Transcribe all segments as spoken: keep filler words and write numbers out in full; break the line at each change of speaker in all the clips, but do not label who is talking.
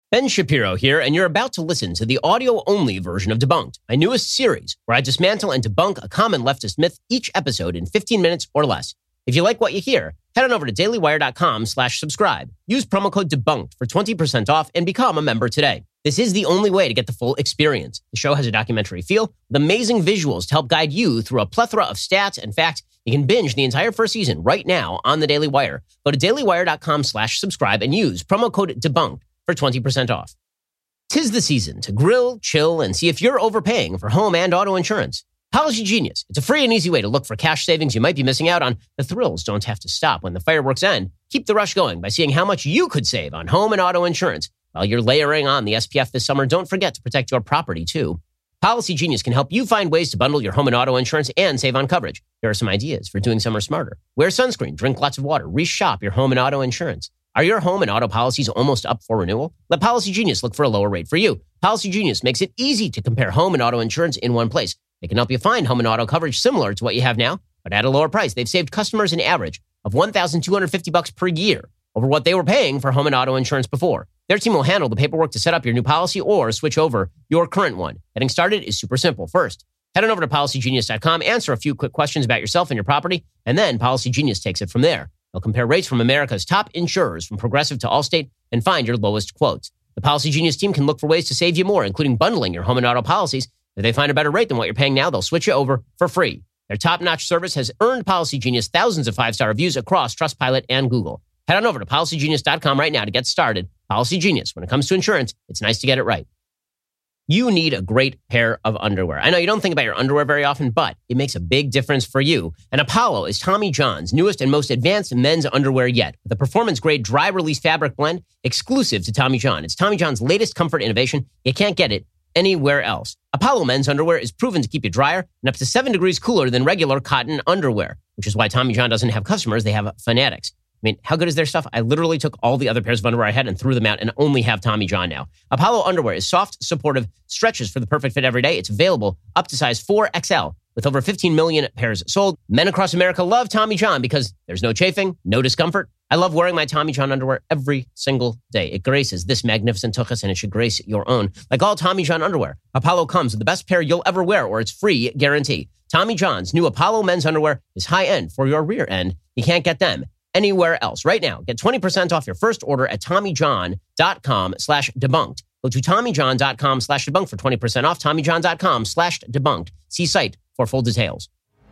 Ben Shapiro here, and you're about to listen to the audio-only version of Debunked, my newest series, where I dismantle and debunk a common leftist myth each episode in fifteen minutes or less. If you like what you hear, head on over to dailywire.com slash subscribe. Use promo code DEBUNKED for twenty percent off and become a member today. This is the only way to get the full experience. The show has a documentary feel with amazing visuals to help guide you through a plethora of stats and facts. You can binge the entire first season right now on the Daily Wire. Go to dailywire.com slash subscribe and use promo code DEBUNKED for twenty percent off. 'Tis the season to grill, chill, and see if you're overpaying for home and auto insurance. Policy Genius. It's a free and easy way to look for cash savings you might be missing out on. The thrills don't have to stop when the fireworks end. Keep the rush going by seeing how much you could save on home and auto insurance. While you're layering on the S P F this summer, don't forget to protect your property, too. Policy Genius can help you find ways to bundle your home and auto insurance and save on coverage. Here are some ideas for doing summer smarter. Wear sunscreen, drink lots of water, reshop your home and auto insurance. Are your home and auto policies almost up for renewal? Let Policy Genius look for a lower rate for you. Policy Genius makes it easy to compare home and auto insurance in one place. They can help you find home and auto coverage similar to what you have now, but at a lower price. They've saved customers an average of one thousand two hundred fifty bucks per year over what they were paying for home and auto insurance before. Their team will handle the paperwork to set up your new policy or switch over your current one. Getting started is super simple. First, head on over to policy genius dot com, answer a few quick questions about yourself and your property, and then Policy Genius takes it from there. They'll compare rates from America's top insurers, from Progressive to Allstate, and find your lowest quotes. The Policy Genius team can look for ways to save you more, including bundling your home and auto policies. If they find a better rate than what you're paying now, they'll switch you over for free. Their top-notch service has earned Policy Genius thousands of five-star reviews across Trustpilot and Google. Head on over to policy genius dot com right now to get started. Policy Genius. When it comes to insurance, it's nice to get it right. You need a great pair of underwear. I know you don't think about your underwear very often, but it makes a big difference for you. And Apollo is Tommy John's newest and most advanced men's underwear yet, with a performance-grade dry-release fabric blend exclusive to Tommy John. It's Tommy John's latest comfort innovation. You can't get it anywhere else. Apollo men's underwear is proven to keep you drier and up to seven degrees cooler than regular cotton underwear, which is why Tommy John doesn't have customers, they have fanatics. I mean, how good is their stuff? I literally took all the other pairs of underwear I had and threw them out and only have Tommy John now. Apollo underwear is soft, supportive, stretches for the perfect fit every day. It's available up to size four X L with over fifteen million pairs sold. Men across America love Tommy John because there's no chafing, no discomfort. I love wearing my Tommy John underwear every single day. It graces this magnificent tuchus and it should grace your own. Like all Tommy John underwear, Apollo comes with the best pair you'll ever wear or its free guarantee. Tommy John's new Apollo men's underwear is high-end for your rear end. You can't get them anywhere else. Right now, get twenty percent off your first order at TommyJohn.com slash debunked. Go to TommyJohn.com slash debunked for twenty percent off. TommyJohn.com slash debunked. See site for full details.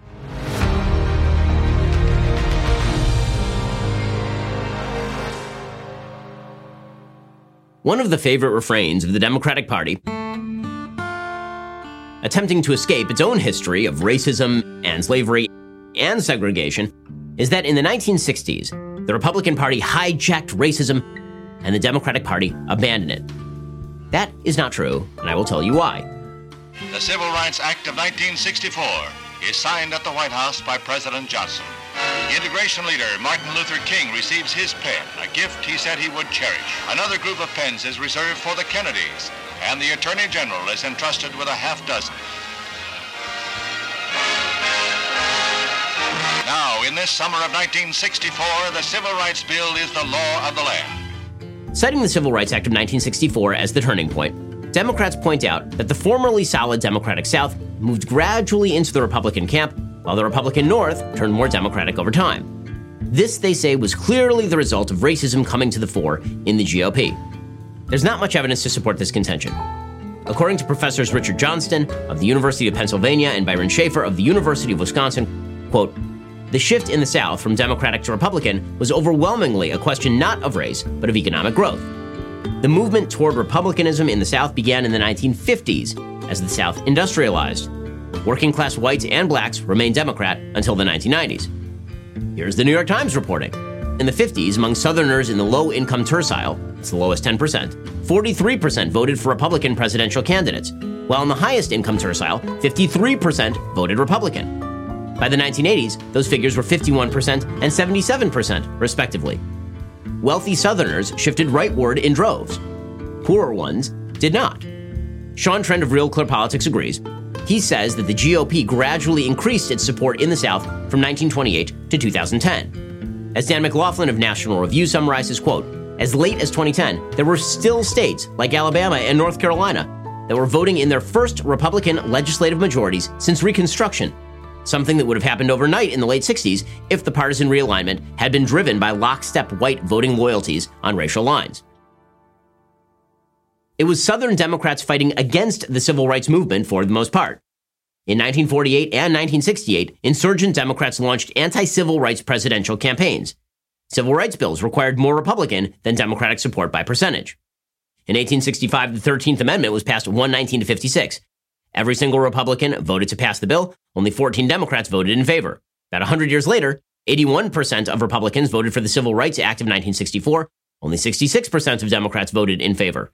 One of the favorite refrains of the Democratic Party, attempting to escape its own history of racism and slavery and segregation, is that in the nineteen sixties, the Republican Party hijacked racism and the Democratic Party abandoned it. That is not true, and I will tell you why.
The Civil Rights Act of nineteen sixty-four is signed at the White House by President Johnson. Integration leader Martin Luther King receives his pen, a gift he said he would cherish. Another group of pens is reserved for the Kennedys, and the Attorney General is entrusted with a half dozen. Now, in this summer of nineteen sixty-four, the Civil Rights Bill is the law of the land.
Citing the Civil Rights Act of nineteen sixty-four as the turning point, Democrats point out that the formerly solid Democratic South moved gradually into the Republican camp, while the Republican North turned more Democratic over time. This, they say, was clearly the result of racism coming to the fore in the G O P. There's not much evidence to support this contention. According to Professors Richard Johnston of the University of Pennsylvania and Byron Schaefer of the University of Wisconsin, quote, the shift in the South from Democratic to Republican was overwhelmingly a question not of race, but of economic growth. The movement toward republicanism in the South began in the nineteen fifties as the South industrialized. Working-class whites and blacks remained Democrat until the nineteen nineties. Here's the New York Times reporting. In the fifties, among Southerners in the low-income tercile, it's the lowest ten percent, forty-three percent voted for Republican presidential candidates, while in the highest income tercile, fifty-three percent voted Republican. By the nineteen eighties, those figures were fifty-one percent and seventy-seven percent, respectively. Wealthy Southerners shifted rightward in droves. Poorer ones did not. Sean Trent of Real Clear Politics agrees. He says that the G O P gradually increased its support in the South from nineteen twenty-eight to two thousand ten. As Dan McLaughlin of National Review summarizes, quote, As late as twenty ten, there were still states like Alabama and North Carolina that were voting in their first Republican legislative majorities since Reconstruction, something that would have happened overnight in the late sixties if the partisan realignment had been driven by lockstep white voting loyalties on racial lines. It was Southern Democrats fighting against the civil rights movement for the most part. In nineteen forty-eight and nineteen sixty-eight, insurgent Democrats launched anti-civil rights presidential campaigns. Civil rights bills required more Republican than Democratic support by percentage. In eighteen sixty-five, the thirteenth Amendment was passed one nineteen to fifty-six. Every single Republican voted to pass the bill. Only fourteen Democrats voted in favor. About one hundred years later, eighty-one percent of Republicans voted for the Civil Rights Act of nineteen sixty-four. Only sixty-six percent of Democrats voted in favor.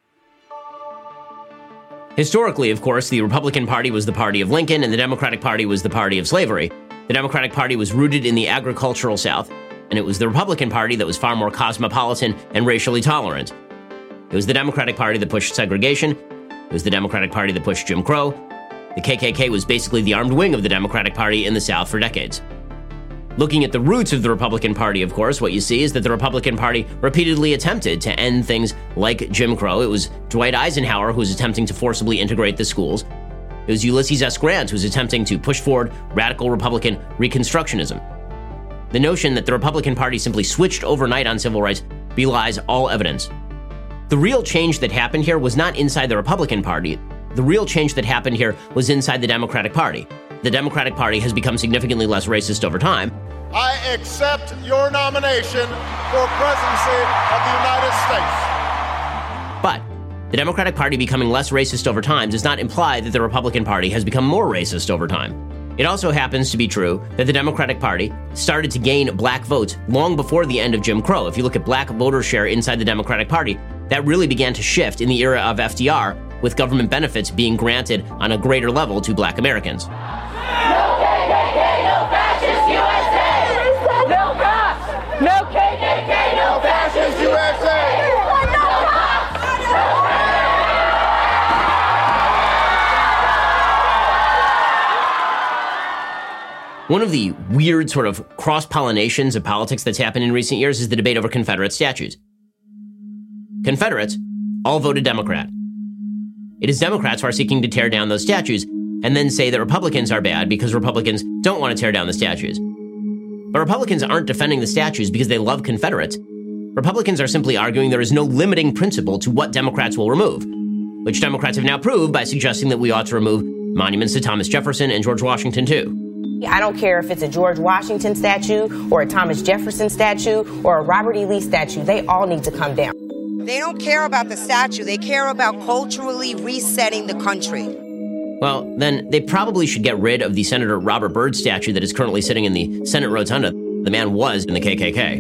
Historically, of course, the Republican Party was the party of Lincoln and the Democratic Party was the party of slavery. The Democratic Party was rooted in the agricultural South, and it was the Republican Party that was far more cosmopolitan and racially tolerant. It was the Democratic Party that pushed segregation. It was the Democratic Party that pushed Jim Crow. The K K K was basically the armed wing of the Democratic Party in the South for decades. Looking at the roots of the Republican Party, of course, what you see is that the Republican Party repeatedly attempted to end things like Jim Crow. It was Dwight Eisenhower who was attempting to forcibly integrate the schools. It was Ulysses S. Grant who was attempting to push forward radical Republican Reconstructionism. The notion that the Republican Party simply switched overnight on civil rights belies all evidence. The real change that happened here was not inside the Republican Party. The real change that happened here was inside the Democratic Party. The Democratic Party has become significantly less racist over time.
I accept your nomination for presidency of the United States.
But the Democratic Party becoming less racist over time does not imply that the Republican Party has become more racist over time. It also happens to be true that the Democratic Party started to gain black votes long before the end of Jim Crow. If you look at black voter share inside the Democratic Party, that really began to shift in the era of F D R, with government benefits being granted on a greater level to black Americans.
No K K K, no fascist U S A! No cops! No K K K, no fascist U S A! No cops!
One of the weird sort of cross-pollinations of politics that's happened in recent years is the debate over Confederate statues. Confederates all voted Democrat. It is Democrats who are seeking to tear down those statues and then say that Republicans are bad because Republicans don't want to tear down the statues. But Republicans aren't defending the statues because they love Confederates. Republicans are simply arguing there is no limiting principle to what Democrats will remove, which Democrats have now proved by suggesting that we ought to remove monuments to Thomas Jefferson and George Washington too.
I don't care if it's a George Washington statue or a Thomas Jefferson statue or a Robert E. Lee statue. They all need to come down.
They don't care about the statue. They care about culturally resetting the country.
Well, then they probably should get rid of the Senator Robert Byrd statue that is currently sitting in the Senate Rotunda. The man was in the K K K.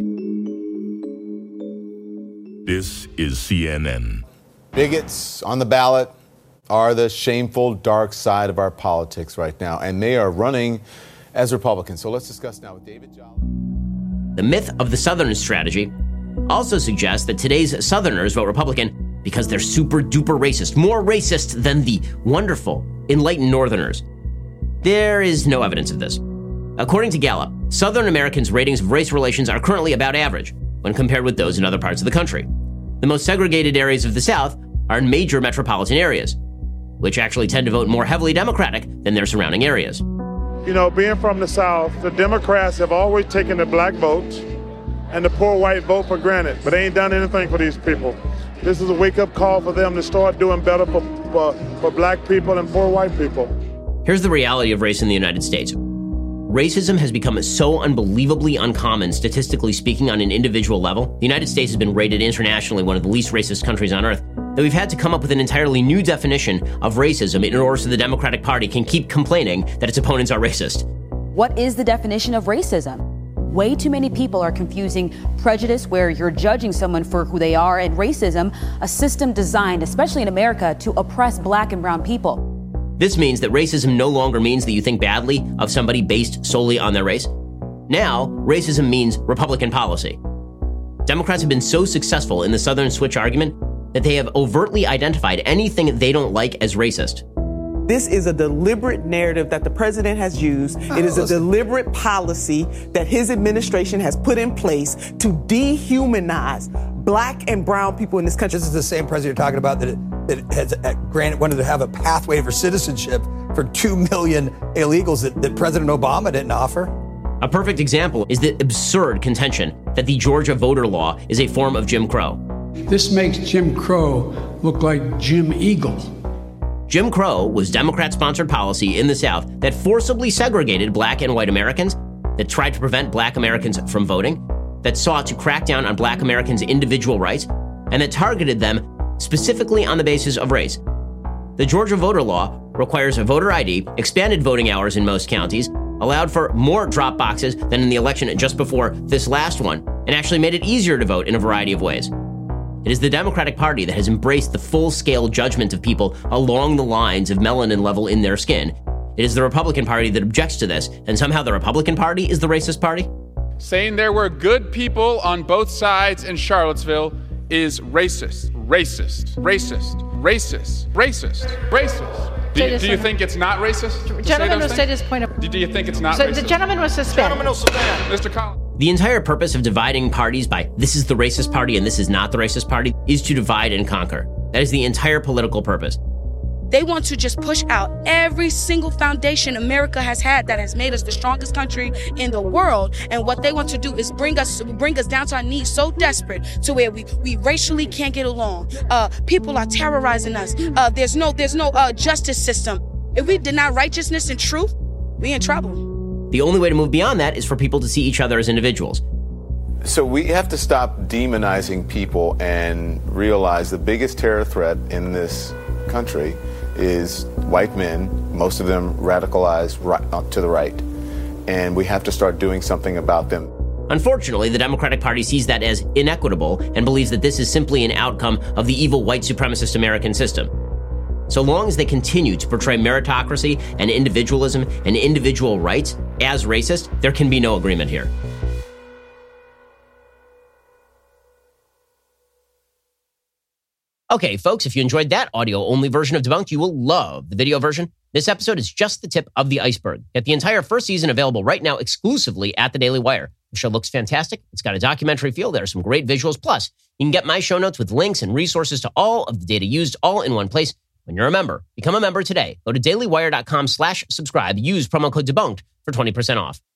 This is C N N.
Bigots on the ballot are the shameful dark side of our politics right now, and they are running as Republicans. So let's discuss now with David Jolly.
The myth of the Southern strategy also suggests that today's Southerners vote Republican because they're super duper racist, more racist than the wonderful, enlightened Northerners. There is no evidence of this. According to Gallup, Southern Americans' ratings of race relations are currently about average when compared with those in other parts of the country. The most segregated areas of the South are in major metropolitan areas, which actually tend to vote more heavily Democratic than their surrounding areas.
You know, being from the South, the Democrats have always taken the black votes and the poor white vote for granted, but they ain't done anything for these people. This is a wake-up call for them to start doing better for, for, for black people and poor white people.
Here's the reality of race in the United States. Racism has become so unbelievably uncommon, statistically speaking, on an individual level. The United States has been rated internationally one of the least racist countries on earth, that we've had to come up with an entirely new definition of racism in order so the Democratic Party can keep complaining that its opponents are racist.
What is the definition of racism? Way too many people are confusing prejudice, where you're judging someone for who they are, and racism, a system designed, especially in America, to oppress black and brown people.
This means that racism no longer means that you think badly of somebody based solely on their race. Now, racism means Republican policy. Democrats have been so successful in the Southern switch argument that they have overtly identified anything they don't like as racist.
This is a deliberate narrative that the president has used.
Oh,
it is a
listen.
deliberate policy that his administration has put in place to dehumanize black and brown people in this country.
This is the same president you're talking about that, that has uh, granted, wanted to have a pathway for citizenship for two million illegals that, that President Obama didn't offer.
A perfect example is the absurd contention that the Georgia voter law is a form of Jim Crow.
This makes Jim Crow look like Jim Eagle.
Jim Crow was Democrat-sponsored policy in the South that forcibly segregated black and white Americans, that tried to prevent black Americans from voting, that sought to crack down on black Americans' individual rights, and that targeted them specifically on the basis of race. The Georgia voter law requires a voter I D, expanded voting hours in most counties, allowed for more drop boxes than in the election just before this last one, and actually made it easier to vote in a variety of ways. It is the Democratic Party that has embraced the full-scale judgment of people along the lines of melanin level in their skin. It is the Republican Party that objects to this, and somehow the Republican Party is the racist party?
Saying there were good people on both sides in Charlottesville is racist, racist, racist, racist, racist, racist. Do you, do you think it's not racist?
The gentleman will state his point of...
Do, do you think it's not
so
racist?
The gentleman was suspended.
Gentleman will suspend. Mister Collins.
The entire purpose of dividing parties by this is the racist party and this is not the racist party is to divide and conquer. That is the entire political purpose.
They want to just push out every single foundation America has had that has made us the strongest country in the world. And what they want to do is bring us bring us down to our knees so desperate to where we, we racially can't get along. Uh, people are terrorizing us. Uh, there's no there's no uh, justice system. If we deny righteousness and truth, we're in trouble.
The only way to move beyond that is for people to see each other as individuals.
So we have to stop demonizing people and realize the biggest terror threat in this country is white men, most of them radicalized right, to the right, and we have to start doing something about them.
Unfortunately, the Democratic Party sees that as inequitable and believes that this is simply an outcome of the evil white supremacist American system. So long as they continue to portray meritocracy and individualism and individual rights as racist, there can be no agreement here. Okay, folks, if you enjoyed that audio-only version of Debunked, you will love the video version. This episode is just the tip of the iceberg. Get the entire first season available right now exclusively at the Daily Wire. The show looks fantastic. It's got a documentary feel. There are some great visuals. Plus, you can get my show notes with links and resources to all of the data used all in one place. When you're a member, become a member today. Go to dailywire.com slash subscribe. Use promo code DEBUNKED for twenty percent off.